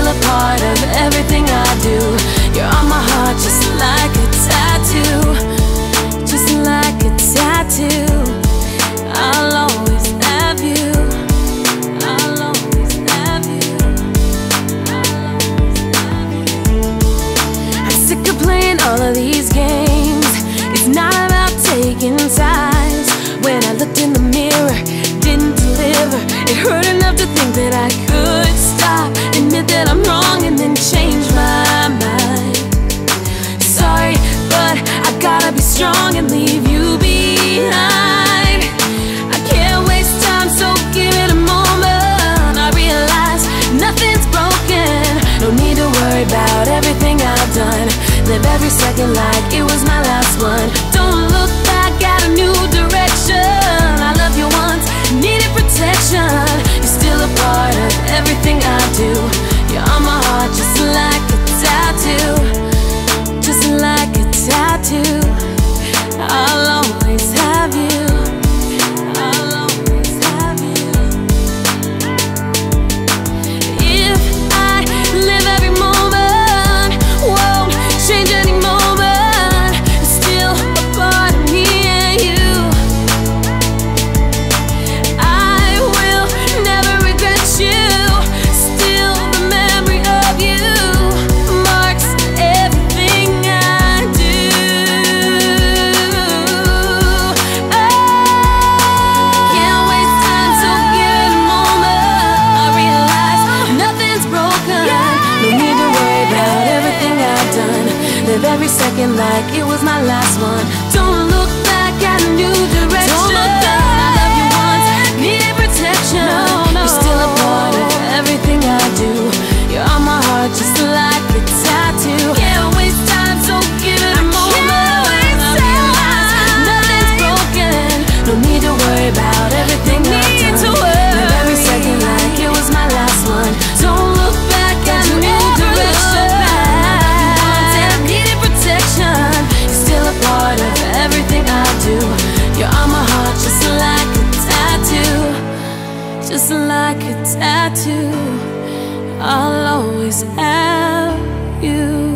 still a part of everything I do. You're on my heart just like a tattoo, just like a tattoo. I'll always have you, I'll always have you, I'll always have you. I'm sick of playing all of these games. It's not about taking sides. When I looked in the mirror, didn't deliver. It hurt enough to think that I could stop, admit that I'm wrong, and then change my mind. Sorry, but I gotta be strong and leave you behind. I can't waste time, so give it a moment. I realize nothing's broken. No need to worry about everything I've done. Live every second like it was my last one. Don't look back at a new direction. I love you once, needed protection. You're still a part of everything I do. You're on my heart just like a tattoo, just like a tattoo. I'll always have you, I'll always have you. If I live every moment, won't change any moment, it's still a part of me and you. I will never regret you. Still the memory of you marks everything I do. Can't waste time, so give it a moment. I realize nothing's broken. No need to worry about everything I've done. Live every second like it was my last one. Don't look back at a new direction. Don't look back. I love you once, needed protection. You're still a part of everything I do. You're on my heart just like a tattoo. Can't waste time, so give it a moment. I realize nothing's broken. No need to worry about everything I've done. Live every second like it was my last one. Don't look back at a new direction. Needed protection. You're still a part of everything I do. You're on my heart just like a tattoo, just like a tattoo. I'll always have you.